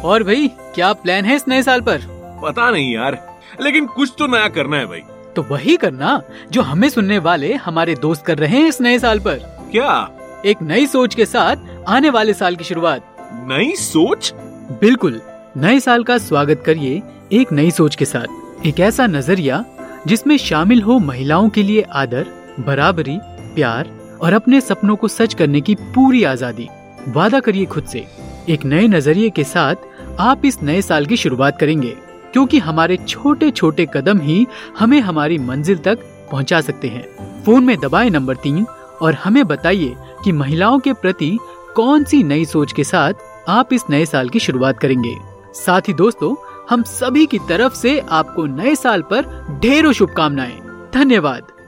और भाई क्या प्लान है इस नए साल पर? पता नहीं यार, लेकिन कुछ तो नया करना है भाई। तो वही करना जो हमें सुनने वाले हमारे दोस्त कर रहे हैं इस नए साल पर। क्या? एक नई सोच के साथ आने वाले साल की शुरुआत। नई सोच? बिल्कुल, नए साल का स्वागत करिए एक नई सोच के साथ। एक ऐसा नजरिया जिसमें शामिल हो महिलाओं के लिए आदर, बराबरी, प्यार और अपने सपनों को सच करने की पूरी आजादी। वादा करिए खुद से, एक नए नजरिए के साथ आप इस नए साल की शुरुआत करेंगे, क्योंकि हमारे छोटे छोटे कदम ही हमें हमारी मंजिल तक पहुंचा सकते हैं। फोन में दबाएं नंबर 3 और हमें बताइए कि महिलाओं के प्रति कौन सी नई सोच के साथ आप इस नए साल की शुरुआत करेंगे। साथ ही दोस्तों, हम सभी की तरफ से आपको नए साल पर ढेरों शुभकामनाएं। धन्यवाद।